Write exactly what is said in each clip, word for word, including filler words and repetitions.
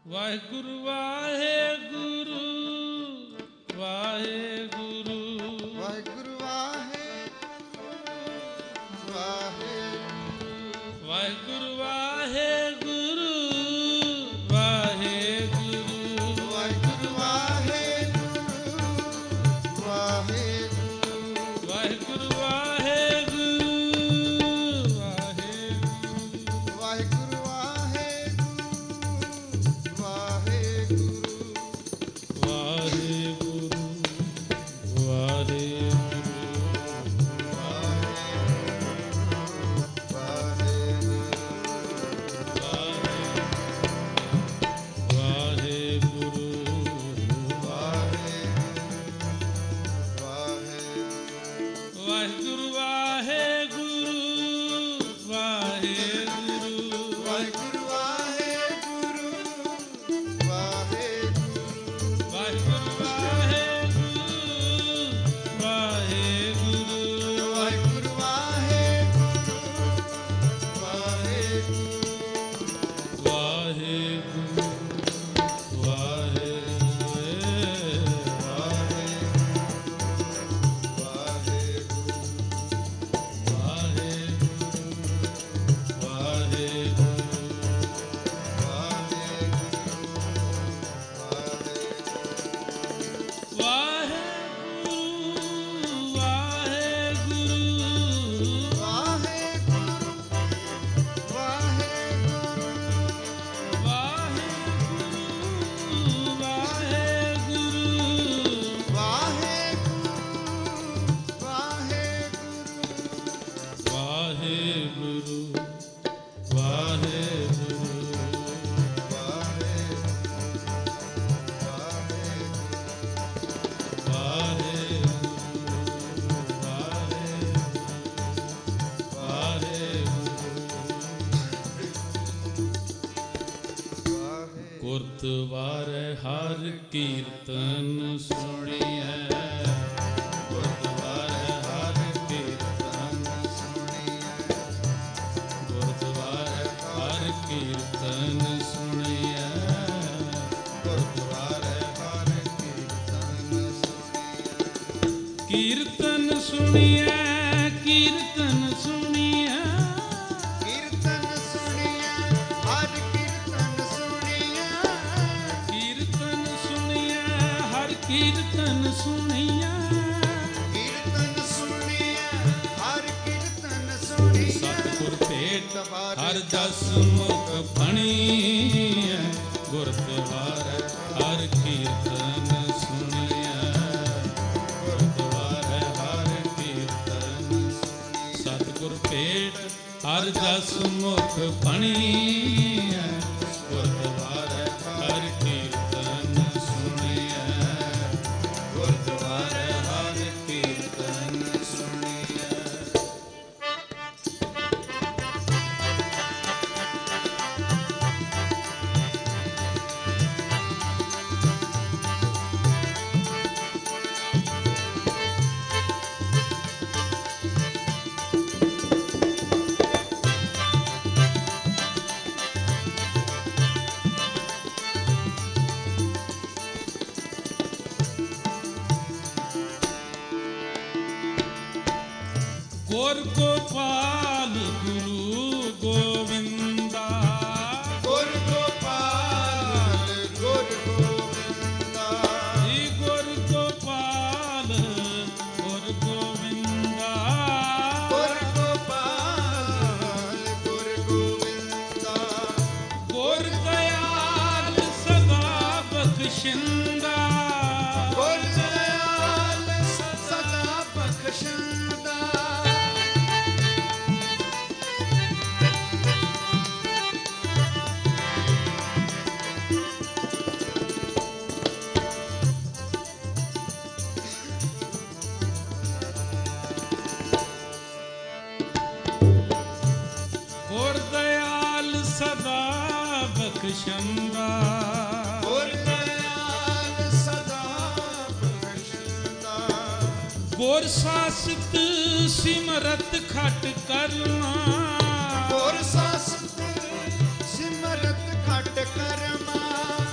ਵਾਹਿਗੁਰੂ ਵਾਹਿਗੁਰੂ ਵਾਹਿਗੁਰੂ ਵਾਹਿਗੁਰੂ ਵਾਹਿਗੁਰੂ ਵਾਹਿਗੁਰੂ ਵਾਹਿਗੁਰੂ ਵਾਹਿਗੁਰੂ ਵਾਹਿਗੁਰੂ ਵਾਹਿਗੁਰੂ ਵਾਹਿਗੁਰੂ ਵਾਹਿਗੁਰੂ ਵਾਹਿਗੁਰੂ ਵਾਹਿਗੁਰੂ ਗੁਰਦੁਆਰੇ ਹਰ ਕੀਰਤਨ ਸੁਣੀਐ ਗੁਰਦੁਆਰੇ ਹਰ ਕੀਰਤਨ ਸੁਣੀਐ ਗੁਰਦੁਆਰੇ ਹਰ ਕੀਰਤਨ ਸੁਣੀਐ ਗੁਰਦੁਆਰੇ ਹਰ ਕੀਰਤਨ ਸੁਣੀਐ ਕੀਰਤਨ ਸੁਣੀਐ ਕੀਰਤਨ ਸੁਣੀਐ ਕੀਰਤਨ ਸੁਣੀਐ ਕੀਰਤਨ ਸੁਣੀਐ ਹਰ ਕੀਰਤਨ ਸੁਣੀਐ ਸਤਿਗੁਰ ਭੇਟ ਹਰ ਜਸ ਮੁਖ ਫਣੀਐ ਗੁਰਦੁਆਰੇ ਹਰ ਕੀਰਤਨ ਸੁਣੀਐ ਗੁਰਦੁਆਰੇ ਹਰ ਕੀਰਤਨ ਸਤਿਗੁਰ ਭੇਟ ਹਰ ਜਸ ਮੁਖ ਫਣੀਐ ਗੁਰਦੁਆਰੇ ਹਰ ਕੀਰਤਨ ਸੁਣੀਐ ਗੁਰਦੁਆਰੇ ਹਰ ਕੀਰਤਨ ਸੁਣੀਐ ਗੁਰ ਗੋਪਾਲ ਗੁਰੂ ਗੋਵਿੰਦਾ ਗੁਰ ਗੋਪਾਲ ਗੁਰ ਗੋਬਿੰਦਾ ਜੀ ਗੁਰ ਗੋਪਾਲ ਗੁਰ ਗੋਵਿੰਦਾ ਗੁਰ ਗੋਪਾਲ ਗੁਰ ਗੋਬਿੰਦਾ ਗੁਰ ਦਇਆਲ ਸਦਾ ਬਖਸ਼ਿੰਦਾ ਗੁਰ ਦਇਆਲ ਸਦਾ ਬਖਸ਼ਿੰਦਾ ਗੁਰ ਦਇਆਲ ਸਦਾ ਬਖਸ਼ੰਦਾ ਗੁਰ ਦਇਆਲ ਸਦਾ ਬਖਸ਼ਿੰਦਾ ਗੁਰ ਸਾਸਤ ਸਿਮਰਤ ਖਟ ਕਰਨਾ ਗੁਰ ਸਾਸਤ ਸਿਮਰਤ ਖਟ ਕਰਮਾ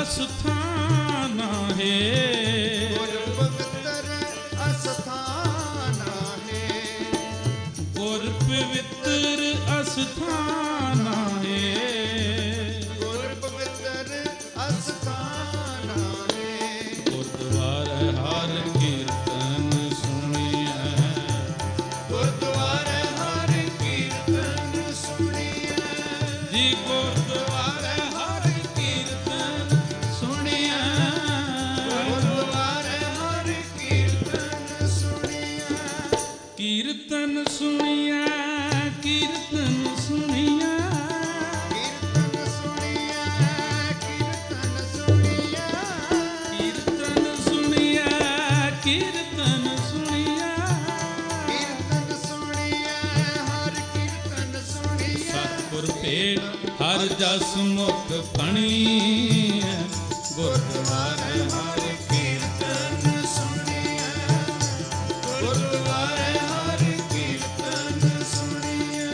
ਅਸਥਾਨ ਹੈ ਗੁਰ ਪਵਿੱਤਰ ਅਸਥਾਨ ਹੈ ਗੁਰ ਪਵਿੱਤਰ ਅਸਥਾਨ ਹੈ ਗੁਰ ਪਵਿੱਤਰ ਅਸਥਾਨ ਹੈ ਗੁਰਦੁਆਰੇ ਹਰ ਕੀਰਤਨ ਸੁਣੀਐ ਗੁਰਦੁਆਰੇ ਹਰ ਕੀਰਤਨ ਸੁਣੀਐ ਜੀ ਗੁਰਦੁਆਰੇ ਹਰ ਕੀਰਤਨ ਸੁਣੀਐ ਗੁਰਦੁਆਰੇ ਹਰ ਕੀਰਤਨ ਸੁਣੀਐ ਕੀਰਤਨ ਸੁਣੀਐ ਕੀਰਤਨ ਸੁਣੀਐ ਕੀਰਤਨ ਸੁਣੀਐ ਕੀਰਤਨ ਸੁਣੀਐ ਕੀਰਤਨ ਸੁਣੀਐ ਕੀਰਤਨ ਸੁਣੀਐ ਕੀਰਤਨ ਸੁਣੀਐ ਹਰ ਕੀਰਤਨ ਸੁਣੀਐ ਸਤਿਗੁਰ ਭੇਟ ਹਰ ਜਸ ਮੁਖ ਫਣੀਐ ਗੁਰਦੁਆਰੇ ਹਰ ਕੀਰਤਨ ਸੁਣੀਐ ਗੁਰਦੁਆਰੇ ਹਰ ਕੀਰਤਨ ਸੁਣੀਐ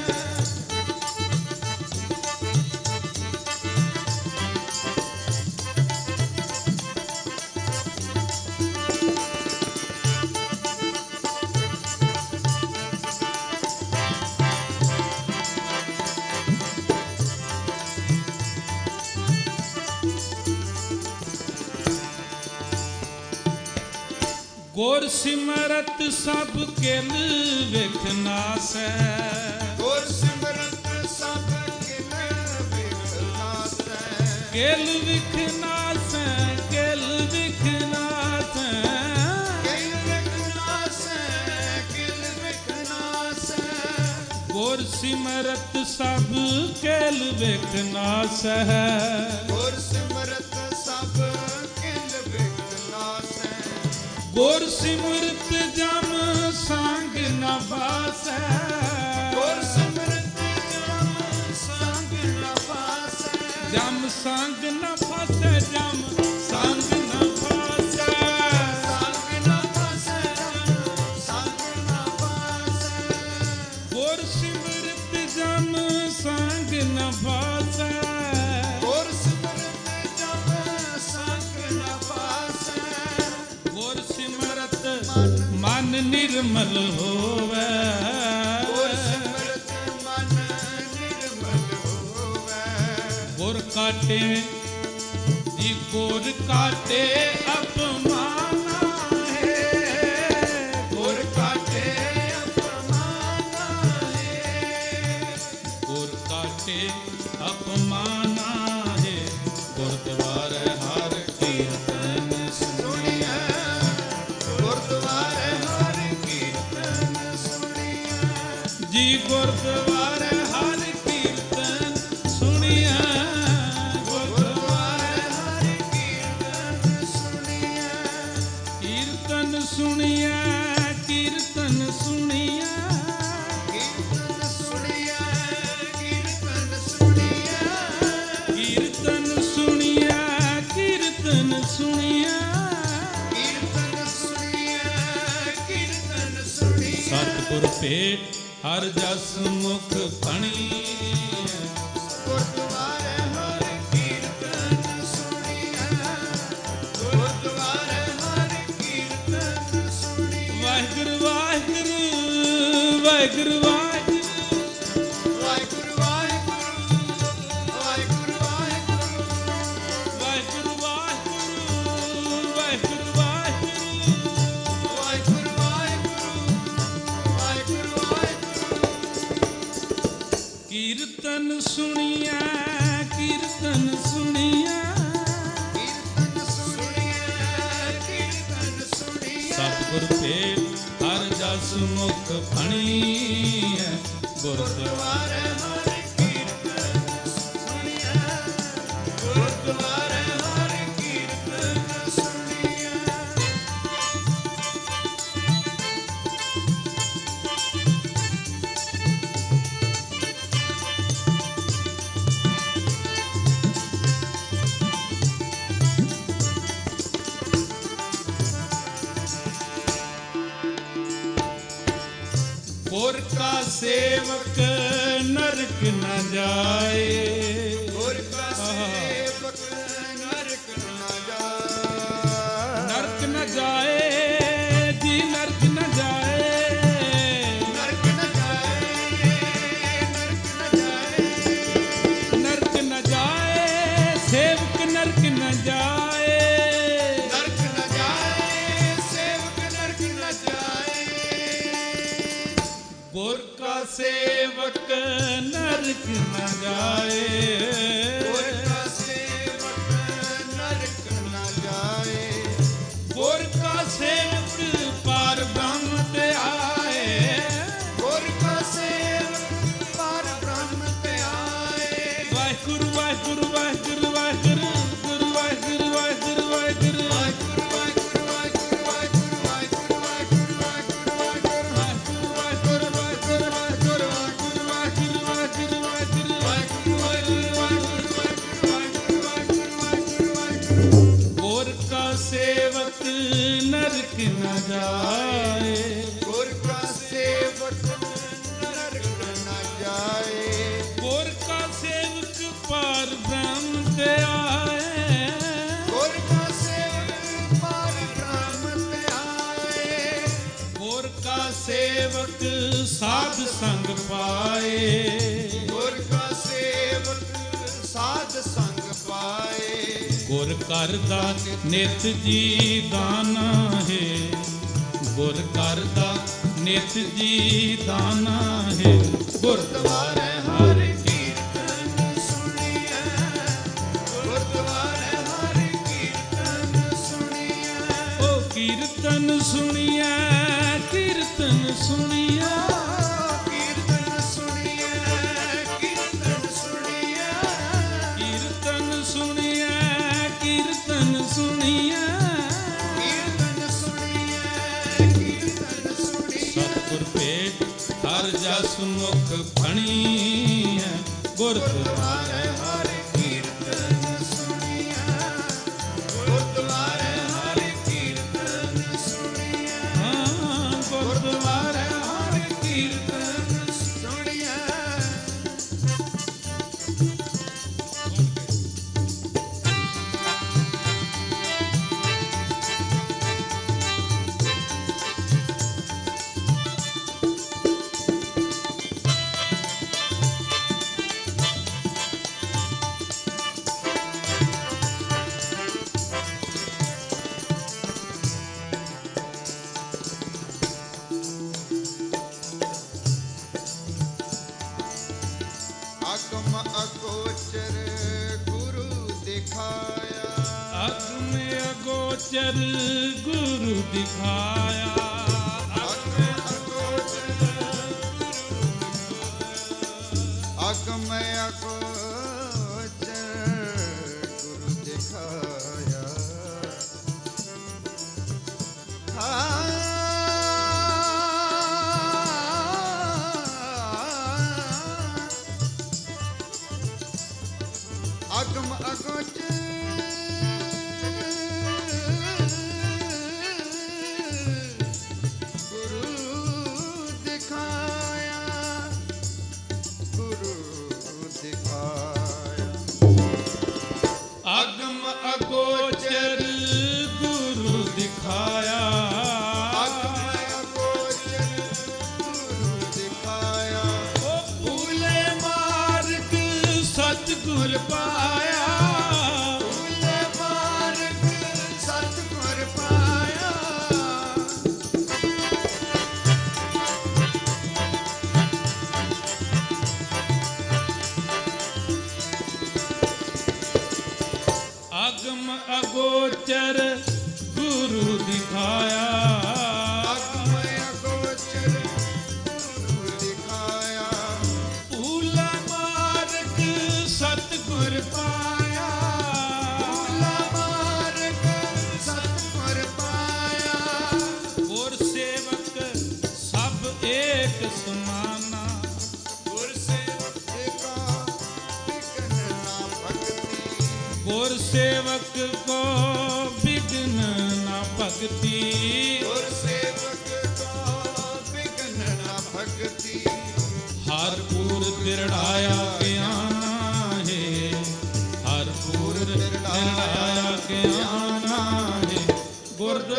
ਗੁਰ ਸਿਮਰਤ ਸਭ ਕਿਲ ਵਿਖ ਨਾਸੈ ਗੁਰ ਸਿਮਰਤ ਸਭ ਕਿਲ ਵਿਖ ਨਾਸੈ ਕਿਲ ਵਿਖ ਨਾਸੈ ਕਿਲ ਵਿਖ ਨਾਸੈ ਕਿਲ ਵਿਖ ਨਾਸੈ ਕਿਲ ਵਿਖ ਨਾਸੈ ਗੁਰ ਸਿਮਰਤ ਸਭ ਕਿਲ ਵਿਖ ਨਾਸੈ ਗੁਰ ਸਿਮਰਤ ਸਭ ਕਿਲ ਵਿਖ ਨਾਸੈ ਗੁਰ ਸਿਮਰਤ ਜਮ ਸੰਗ ਨ ਵਾਸੈ ਗੁਰ ਸਿਮਰਤ ਜਮ ਸੰਗ ਨ ਫਾਸੈ ਜਮ ਸੰਗ ਨ ਫਸੈ ਜਮ ਸੰਗ ਨ ਫਸੈ ਸੰਗ ਨ ਫਾਸੈ ਸੰਗ ਨ ਫਾਸੈ ਗੁਰ ਸਿਮਰਤ ਜਮ ਸੰਗ ਨ ਫਸੈ ਗੁਰ ਸਿਮਰਤ ਜਮ ਸੰਗ ਨ ਫਾਸੈ ਗੁਰ ਸਿਮਰਤ ਮਨ ਨਿਰਮਲ ਹੋਵੈ ਗੁਰ ਸਿਮਰਤ ਮਨ ਨਿਰਮਲ ਹੋਵੈ ਗੁਰ ਕਾਟੇ ਜੀ ਗੁਰ ਕਾਟੇ ਅਪਮਾਨਾ ਹੈ ਗੁਰ ਕਾਟੇ ਅਪਮਾਨਾ ਹੈ ਗੁਰ ਕਾਟੇ ਅਪਮਾਨਾ ਹੈ ਗੁਰਦੁਆਰੇ ਹਰ ਕੀਰਤਨ ਸੁਣੀਐ ਗੁਰਦੁਆਰੇ ਹਰ ਕੀਰਤਨ ਸੁਣੀਐ ਜੀ ਗੁਰਦੁਆਰੇ ਹਰ ਕੀਰਤਨ ਸੁਣੀਐ ਗੁਰਦੁਆਰੇ ਹਰ ਕੀਰਤਨ ਸੁਣੀਐ ਕੀਰਤਨ ਸੁਣੀਐ ਕੀਰਤਨ ਸੁਣੀਐ ਕੀਰਤਨ ਸੁਣੀਐ ਕੀਰਤਨ ਸੁਣੀਐ ਕੀਰਤਨ ਸੁਣੀਐ ਕੀਰਤਨ ਸੁਣੀਐ ਕੀਰਤਨ ਸੁਣੀਐ ਕੀਰਤਨ ਸੁਣੀਐ ਸਤਿਗੁਰ ਭੇਟ ਹਰ ਜਸ ਮੁਖ ਫਣੀਐ ਗੁਰਦੁਆਰੇ ਹਰ ਕੀਰਤਨ ਸੁਣੀਐ ਗੁਰਦੁਆਰੇ ਹਰ ਕੀਰਤਨ ਸੁਣੀਐ ਵਾਹਿਗੁਰੂ ਵਾਹਿਗੁਰੂ ਵਾਹਿਗੁਰੂ ਵਾਹਿਗੁਰੂ ਵਾਹਿਗੁਰੂ ਵਾਹਿਗੁਰੂ ਵਾਹਿਗੁਰੂ ਵਾਹਿਗੁਰੂ ਵਾਹਿਗੁਰੂ ਵਾਹਿਗੁਰੂ ਵਾਹਿਗੁਰੂ ਵਾਹਿਗੁਰੂ ਵਾਹਿਗੁਰੂ ਵਾਹਿਗੁਰੂ ਵਾਹਿਗੁਰੂ ਵਾਹਿਗੁਰੂ ਕੀਰਤਨ ਸੁਣੀਐ ਕੀਰਤਨ ਸੁਣੀਐ ਕੀਰਤਨ ਸੁਣੀਐ ਕੀਰਤਨ ਸੁਣੀਐ ਸਤਿਗੁਰ ਭੇਟ ਹਰ ਜਸ ਮੁਖ ਫਣੀਐ ਗੁਰਦੁਆਰੇ ਗੁਰਦੁਆਰੇ ਹਰ ਕੀਰਤਨ ਸੁਣੀਐ ਗੁਰਦੁਆਰੇ ਹਰ ਕੀਰਤਨ ਸੁਣੀਐ ਗੁਰ ਕਾ ਸੇਵਕ ਨਰਕ ਨ ਜਾਏ ਗੁਰ ਕਾ ਸੇਵਕ ਨਰਕ ਨ जाए जी नरक न जाए नरक न जाए नरक न जाए नरक न जाए सेवक नरक न जाए नरक न जाए सेवक नरक न जाए गुर का सेवक नरक न जाए गुर का सेवक नरक न जाए गुर का सेवक पार ब्रह्म ते आए गुर का सेवक पार ब्रह्म पे आए वाहिगुरु वाहिगुरु वाहिगुरु वाहिगुरु गुरु वाहिगुरु वाहिगुरु वाहिगुरु वाहिगुरु वाहिगुरु वाहिगुरु वाहिगुरु वाहिगुरु वाहिगुरु वाहिगुरु वाहिगुरु वाहिगुरु वाहिगुरु वाहिगुरु वाहिगुरु गुर का सेवक नरक न जाए गुर का सेवक नरक न जाए गुर का सेवक पार ब्रह्म ते आए गुर का सेवक पार ब्रह्म पे आए गुर का सेवक साध संग पाए गुर का सेवक साध संग पाए गुर कर दा नित जी दाना है गुर कर दा नित जी दाना है गुरुद्वारे हर कीर्तन सुनिए गुरुद्वारे हर कीर्तन सुनिए ओ कीर्तन सुनिए कीर्तन सुनिए कीर्तन सुनिए कीर्तन सुनिए कीर्तन सुनिए कीर्तन सुनिए कीर्तन सुनिए कीर्तन सुनिए सतगुर भेट हर जस मुख फणी है गुरुद्वारे हर कीर्तन सुनिए गुरुद्वारे हर कीर्तन सुनिए हाँ गुरुद्वारे हर कीर्तन सुनिए अगम अगोचर गुरु दिखाया अग्न अगोचर गुरु दिखाया अगम अगोचर अगम अगोचर गुरु दिखाया अगम अगोचर गुरु दिखाया गुरु दिखाया अग्म अगोचर गुरु दिखाया अगम अगोचर गुरु दिखाया ओ भूले मार्ग सतगुर पाया भूले मार्ग सतगुर पाया अग्म अगोचर गुरु दिखाया अगम अगोचर गुरु दिखाया भूला मार्ग सतगुर पाया भूला मार्ग सतगुर पाया और सेवक सब एक समाना गुर सेवक का विघ्न ना भक्ति गुर सेवक को विघ्न न भक्ति गुर सेवक का विघ्न ना भक्ति हर पूर तिरड़ाया के आना है हर पूर तिरड़ाया के आना है गुरुद्वारे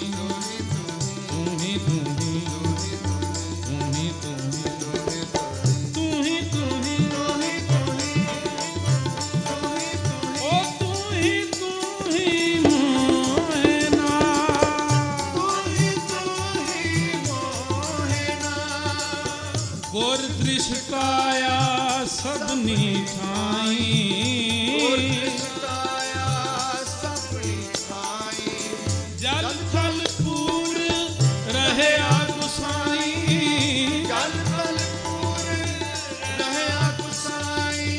गुर दृष्टाया सबनी ठाई जल थल पूर रहे गुसाई जल थल पूर रहे गुसाई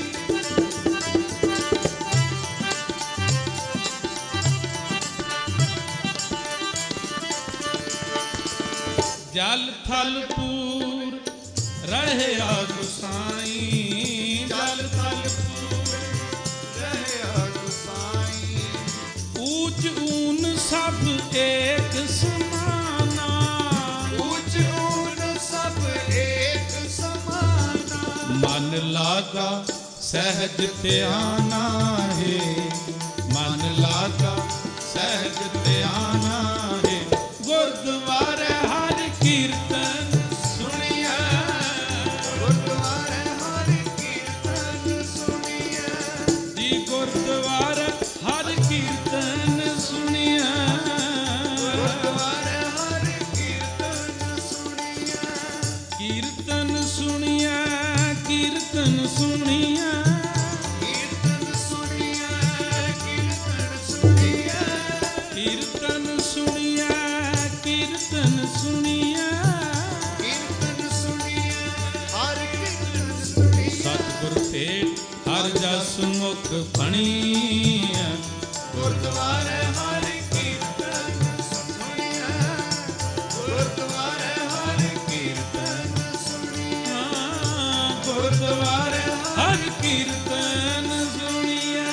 जल थल पूर रहे गुसाई जल थल पूर रहे गुसाई ऊंच ऊन सब एक समाना ऊंच ऊन सब एक समाना मन लागा सहज ध्याना है मन लागा सहज ध्याना है गुरुद्वारे हर कीर्तन सुनिया गुरुद्वारे हर कीर्तन सुनिया जी गुरुद्वारे हर कीर्तन सुनिया गुरुद्वारे हर कीर्तन सुनिया कीर्तन सुनिया कीर्तन सुनिया कीर्तन सुनिया कीर्तन सुनिया कीर्तन सुनिया कीर्तन सुनिया कीर्तन सुनिया हर कीर्तन सुनिया सतगुर भेट हर जस मुख फणिया गुरुद्वारे हर कीर्तन सुनिया गुरुद्वारे हर कीर्तन सुनिया गुरुद्वारे हर कीर्तन सुनिया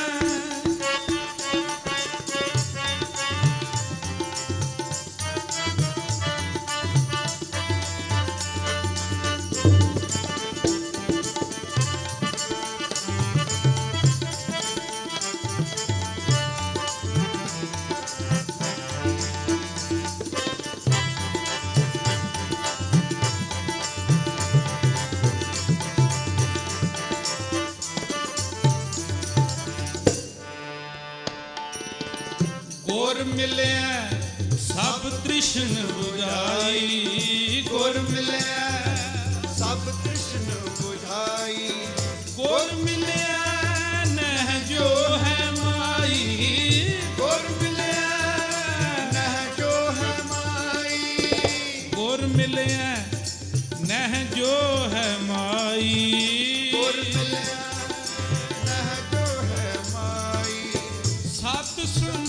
गुर मिलिया सब तृष्ण बुझाई गुर मिलिया सब कृष्ण बुझाई गुर मिलिया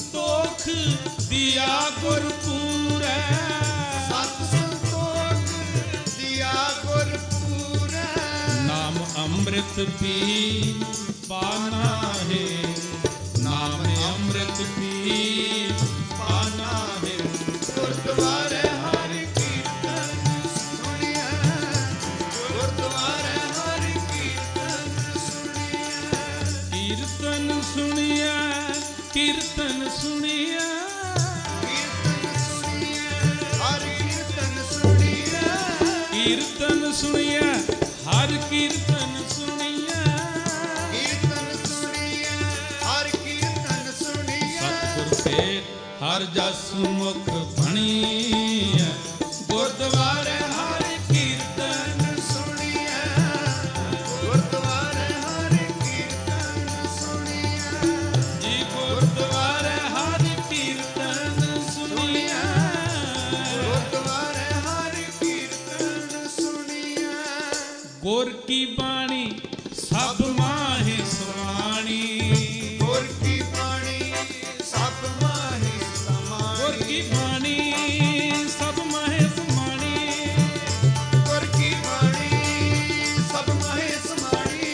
ਸੰਤੋਖ ਦਿਆ ਗੁਰ ਪੂਰੈ ਸਤ ਸੰਤੋਖ ਦਿਆ ਗੁਰ ਪੂਰੈ ਨਾਮ ਅੰਮ੍ਰਿਤ ਪੀ ਪਾਨਾ ਹੈ ਨਾਮ ਅੰਮ੍ਰਿਤ ਪੀ ਪਾਨਾ ਹੈ ਗੁਰਦੁਆਰੇ ਹਰਿ ਕੀਰਤਨ ਸੁਣਿਆ ਗੁਰਦੁਆਰੇ ਹਰਿ ਕੀਰਤਨ ਸੁਣਿਆ ਕੀਰਤਨ ਸੁਣਿਆ ਕੀਰਤਨ ਸੁਣਿਆ ਕੀਰਤਨ ਸੁਣਿਆ ਹਰਿ ਕੀਰਤਨ ਸੁਣਿਆ ਕੀਰਤਨ ਸੁਣਿਆ ਹਰ ਕੀਰਤਨ ਸੁਣਿਆ ਕੀਰਤਨ ਸੁਣਿਆ ਹਰਿ ਕੀਰਤਨ ਸੁਣਿਆ ਸਤਿਗੁਰ ਤੇ ਹਰ ਜਸ ਮੁਖ ਬਣੀ ਗੁਰਦੁਆਰੇ ਹਰ ਕੀਰਤਨ ਸੁਣਿਆ ਗੁਰਦੁਆਰੇ ਹਰਿ ਕੀਰਤਨ ਸੁਣਿਆ ਜੀ ਗੁਰਦੁਆਰੇ ਹਰ ਕੀਰਤਨ ਸੁਣਿਆ ਗੁਰਦੁਆਰੇ ਹਰਿ ਕੀਰਤਨ ਸੁਣਿਆ ਗੁਰ ਕੀ ਬਾਣੀ ਸਭ ਮਾਹੇ ਸੁਆਣੀ ਗੁਰ ਕੀ ਬਾਣੀ ਸਭ ਮਾਹੀ ਗੁਰ ਸਮਾਣੀ ਕੀ ਬਾਣੀ ਸਭ ਮਾਹੇ ਸਮਾਣੀ ਗੁਰ ਕੀ ਬਾਣੀ ਸਭ ਮਾਹੀ ਸਮਾਣੀ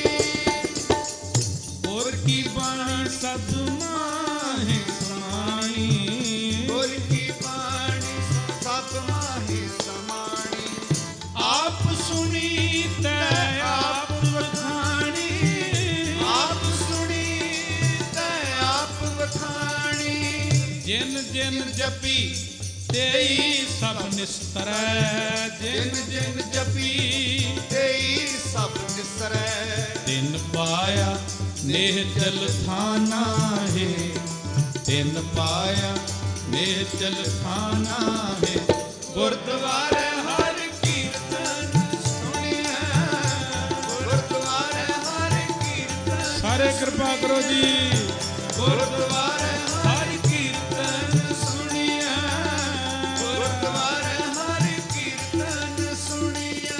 ਗੁਰ ਕੀ ਬਾਣੀ ਸਭ ਮਾਹੇ ਸਮਾਣੀ ਗੁਰ ਕੀ ਬਾਣੀ ਸਭ ਮਾਹੀ ਸਮਾਣੀ ਆਪ ਸੁਣੀ ਤੈ ਆਪ ਵਖਾਣੀ ਆਪ ਸੁਣੀ ਤੈ ਆਪ ਵਖਾਣੀ ਜਿਨ ਜਿਨ ਜਪੀ ਤੇਈ ਸਭ ਨਿਸਤਰੈ ਜਿਨ ਜਿਨ ਜਪੀ ਤੇਈ ਸਭ ਨਿਸਰੈ ਤਿਨ ਪਾਇਆ ਨੇਹ ਚਲ ਥਾਨਾ ਹੈ ਤਿਨ ਪਾਇਆ ਨੇਹ ਚਲ ਥਾਨਾ ਹੈ ਗੁਰਦੁਆਰੇ ਹਰ ਕੀਰਤਨ ਸੁਣਿਆ ਗੁਰਦੁਆਰੇ ਹਰਿ ਕੀਰਤਨ ਸਾਰੇ ਕਿਰਪਾ ਕਰੋ ਜੀ ਗੁਰਦੁਆਰੇ ਹਰ ਕੀਰਤਨ ਸੁਣਿਆ ਗੁਰਦੁਆਰੇ ਹਰਿ ਕੀਰਤਨ ਸੁਣਿਆ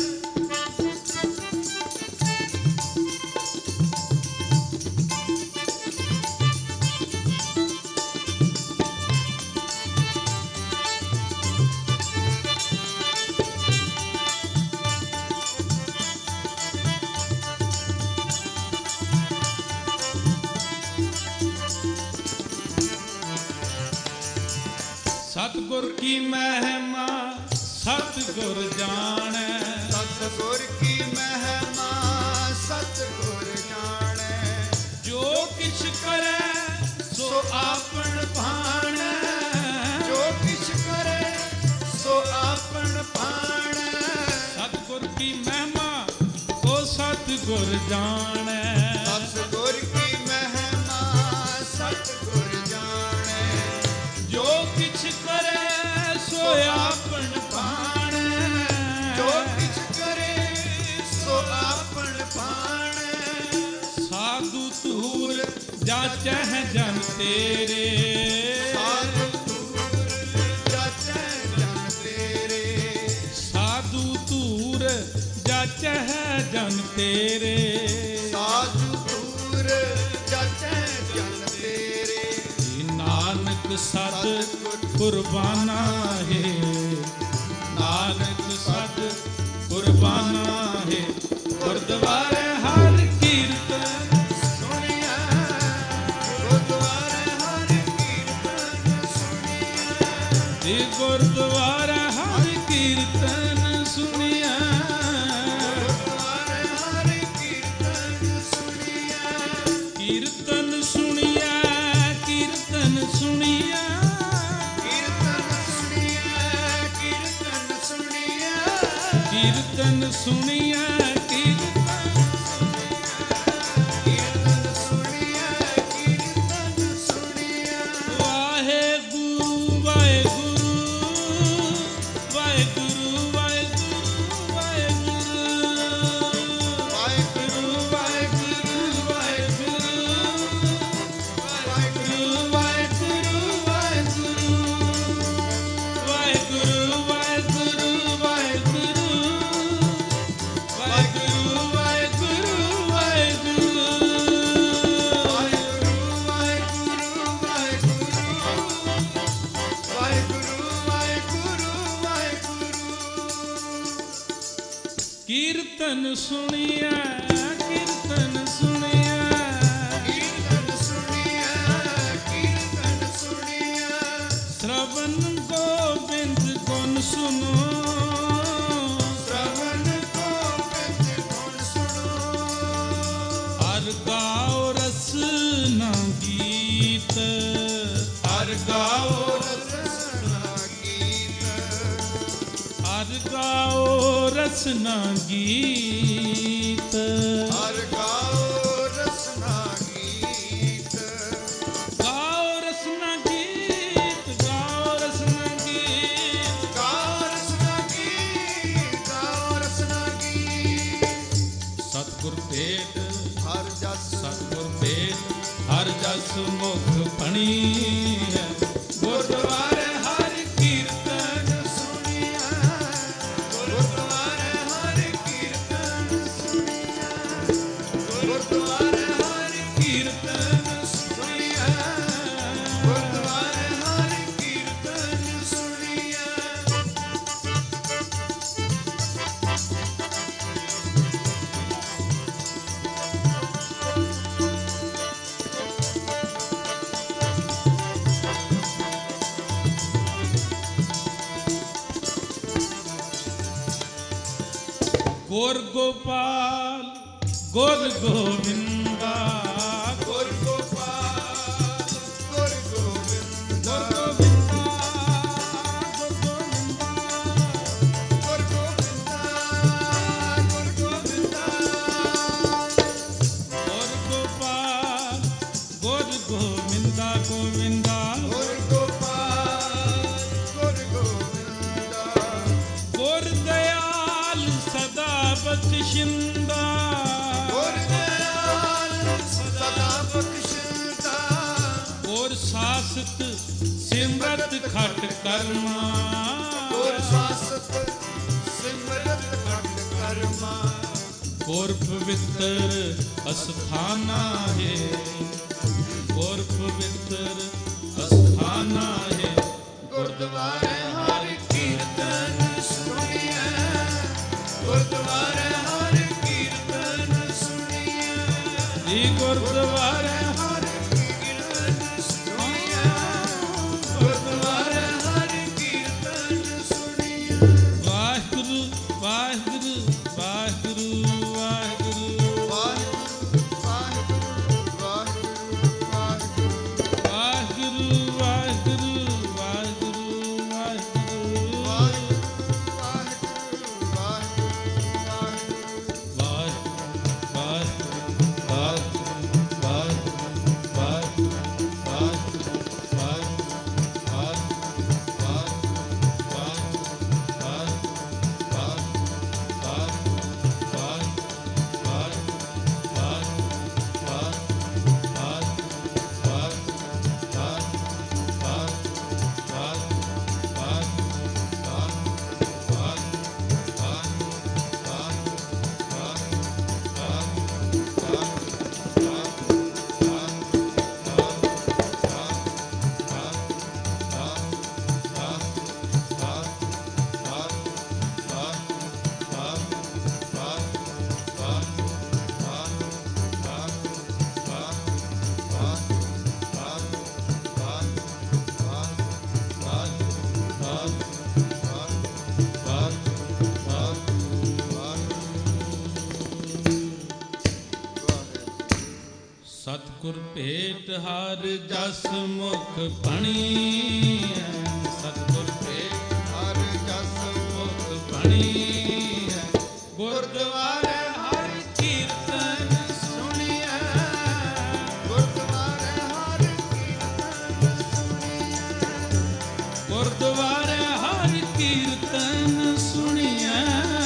ਸਤਿਗੁਰ ਕੀ ਮਹਿਮਾ ਸਤਿਗੁਰ ਜਾਣੈ ਸਤਿਗੁਰ ਕੀ ਮਹਿਮਾ ਸਤਿਗੁਰ ਜਾਣੈ ਜੋ ਕਿਛ ਕਰੈ ਸੋ ਆਪਣ ਭਾਣੈ ਜੋ ਕਿਛ ਕਰੇ ਸੋ ਆਪਣ ਭਾਣੈ ਸਤਿਗੁਰ ਕੀ ਮਹਿਮਾ ਸੋ ਸਤਿਗੁਰ ਜਾਣੈ ਸਤਿਗੁਰ ਕੀ ਮਹਿਮਾ ਸਤਿਗੁਰ ਜਾਣੈ ਜੋ ਕਿਛ ਕਰੇ ਸੋ ਆਪਣ ਭਾਣੈ ਜੋ ਕਿਛ ਕਰੇ ਸੋ ਆਪਣ ਭਾਣੈ ਸਾਧੂ ਧੂਰ ਜਾਚੈ ਜਨ ਤੇਰੇ ਸਾਧੂ ਧੂਰ ਜਾਚੈ ਜਨ ਤੇਰੇ ਸਾਧੂ ਧੂਰ ਜਾਚੈ ਜਨ ਤੇਰੇ ਸਾਧੂ ਧੂਰ ਜਾਚੈ ਜਨ ਤੇਰੇ ਨਾਨਕ ਸਦ ਕੁਰਬਾਨਾ ਹੈ ਨਾਨਕ ਸਦ ਕੁਰਬਾਨਾ ਹੈ ਗੁਰਦੁਆਰੇ ਹਰ ਕੀਰਤਨ ਸੁਣਿਆ ਗੁਰਦੁਆਰੇ ਹਰਿ ਕੀਰਤਨ ਸੁਣਿਆ ਜੀ ਗੁਰਦੁਆਰਾ ਹਰ ਕੀਰਤਨ ਸੁਣਿਆ ਗੁਰਦੁਆਰੇ ਹਰਿ ਕੀਰਤਨ ਸੁਣਿਆ ਕੀਰਤਨ ਸੁਣਿਆ ਕੀਰਤਨ ਸੁਣਿਆ ਕੀਰਤਨ ਸੁਣਿਆ ਕੀਰਤਨ ਸੁਣਿਆ ਕੀਰਤਨ ਸੁਣਿਆ ਕੀਰਤਨ ਸੁਣਿਆ ਕੀਰਤਨ ਸੁਣਿਆ ਵਾਹਿਗੁਰੂ ਵਾਹਿਗੁਰੂ ਵਾਹਿਗੁਰੂ ਵਾਹਿਗੁਰੂ ਵਾਹਿਗੁਰੂ ਵਾਹਿਗੁਰੂ ਵਾਹਿਗੁਰੂ ਵਾਹਿਗੁਰੂ ਵਾਹਿਗੁਰੂ ਵਾਹਿਗੁਰੂ ਵਾਹਿਗੁਰੂ ਵਾਹਿਗੁਰੂ ਵਾਹਿਗੁਰੂ ਵਾਹਿਗੁਰੂ ਕੀਰਤਨ ਸੁਣੀਐ ਕੀਰਤਨ ਸੁਣੀਐ ਕੀਰਤਨ ਸੁਣੀਐ ਕੀਰਤਨ ਸੁਣੀਐ ਸ਼੍ਰਵਨ ਗੋਬਿੰਦ ਗੁਣ ਸੁਨੋ ਸ਼੍ਰਵਨ ਗੋਬਿੰਦ ਗੁਣ ਸੁਣੋ ਹਰ ਗਾਓ ਰਸਨਾ ਗੀਤ ਹਰ ਗਾਓ ਰਸਨਾ ਗੀਤ ਹਰ ਗਾਓ ਰਸਨਾ ਗੀਤ ਹਰ ਗਾਓ ਰਸਨਾ ਗੀਤ ਗਾਓ ਰਸਨਾ ਗੀਤ ਗਾਓ ਰਸਨਾ ਗੀਤ ਗਾਓ ਰਸਨਾ ਗੀਤ ਗਾਓ ਰਸਨਾ ਗੀਤ ਸਤਿਗੁਰ ਭੇਟ ਹਰ ਜਸ ਸਤਿਗੁਰ ਭੇਟ ਹਰ ਜਸ ਮੁਖ ਪਣੀ ਹੈ ਗੁਰਦੁਆਰੇ ਹਰਿ ਕੀਰਤਨ ਸੁਣੀਐ ਗੁਰਦੁਆਰੇ ਹਰਿ ਕੀਰਤਨ ਸੁਣੀਐ ਗੁਰਦੁਆਰੇ ਹਰਿ ਕੀਰਤਨ ਸੁਣੀਐ ਗੁਰਦੁਆਰੇ ਹਰਿ ਕੀਰਤਨ ਸੁਣੀਐ ਗੁਰ ਗੋਪਾਲ ਗੁਰ ਗੋਵਿੰਦਾ ਗੁਰ ਗੋਪਾਲ ਗੁਰ ਗੋਬਿੰਦਾ ਗੁਰ ਗੋਵਿੰਦਾ ਗੁਰ ਗੋਬਿੰਦਾ ਗੁਰ ਗੋਬਿੰਦਾ ਗੁਰ ਗੋਪਾਲ ਗੁਰ ਗੋਵਿੰਦਾ ਗੋਵਿੰਦਾ ਗੁਰ ਗੋਪਾਲ ਗੁਰ ਗੋਬਿੰਦਾ ਗੁਰ ਦਇਆਲ ਸਦਾ ਬਖਸ਼ਿੰਦਾ ਗੁਰ ਦਇਆਲ ਸਦਾ ਬਖਸ਼ਿੰਦਾ ਗੁਰ ਸਾਸਤ ਸਿਮਰਤ ਖਟ ਕਰਮਾ ਗੁਰ ਸਾਸਤ ਸਿਮਰਤ ਖੰਡ ਕਰਮਾ ਗੁਰ ਪਵਿੱਤਰ ਅਸਥਾਨਾ ਹੈ ਗੁਰ ਪਵਿੱਤਰ ਅਸਥਾਨਾ ਹੈ ਗੁਰਦੁਆਰੇ ਹਰਿ ਕੀਰਤਨ ਸੁਣੀਐ ਗੁਰਦੁਆਰੇ ਹਰਿ ਕੀਰਤਨ ਸੁਣੀਐ ਜੀ ਗੁਰਦੁਆਰੇ ਹਰਿ ਕੀਰਤਨ ਸੁਣੀਐ ਗੁਰਦੁਆਰੇ ਹਰਿ ਕੀਰਤਨ ਸੁਣੀਐ ਵਾਹਿਗੁਰੂ ਵਾਹਿਗੁਰੂ ਵਾਹਿਗੁਰੂ ਵਾਹਿਗੁਰੂ ਵਾਹਿਗੁਰੂ ਵਾਹਿਗੁਰੂ ਵਾਹਿਗੁਰੂ ਵਾਹਿਗੁਰੂ ਵਾਹਿਗੁਰੂ ਵਾਹਿਗੁਰੂ ਵਾਹਿਗੁਰੂ ਵਾਹਿਗੁਰੂ ਸਤਿਗੁਰ ਭੇਟ ਹਰ ਜਸ ਮੁਖ ਬਣੀ ਹੈ ਸਤਿਗੁਰ ਭੇਟ ਹਰ ਜਸ ਮੁਖ ਬਣੀ ਹੈ ਗੁਰਦੁਆਰੇ ਹਰਿ ਕੀਰਤਨ ਸੁਣੀਐ ਗੁਰਦੁਆਰੇ ਹਰਿ ਕੀਰਤਨ ਸੁਣੀਐ ਗੁਰਦੁਆਰੇ ਹਰਿ ਕੀਰਤਨ ਸੁਣੀਐ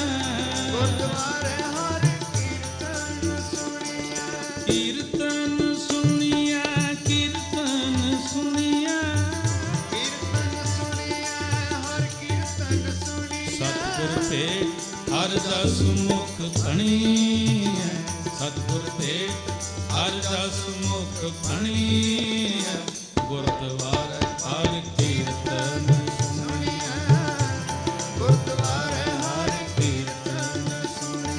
ਗੁਰਦੁਆਰੇ ਹਰਿ ਕੀਰਤਨ ਸੁਣੀਐ ਕੀਰਤਨ ਸੁਣੀਐ ਕੀਰਤਨ ਸੁਣੀਐ ਕੀਰਤਨ ਸੁਣੀਐ ਹਰਿ ਕੀਰਤਨ ਸੁਣੀਐ ਸਤਿਗੁਰ ਭੇਟ ਹਰ ਜਸ ਮੁਖ ਬਣੀ ਹੈ ਸਤਿਗੁਰ ਭੇਟ ਹਰ ਜਸ ਮੁਖ ਬਣੀ ਹੈ ਗੁਰਦੁਆਰੇ ਹਰਿ ਕੀਰਤਨ ਸੁਣੀਐ ਗੁਰਦੁਆਰੇ ਹਰਿ ਕੀਰਤਨ ਸੁਣੀਐ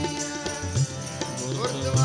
ਗੁਰਦੁਆਰੇ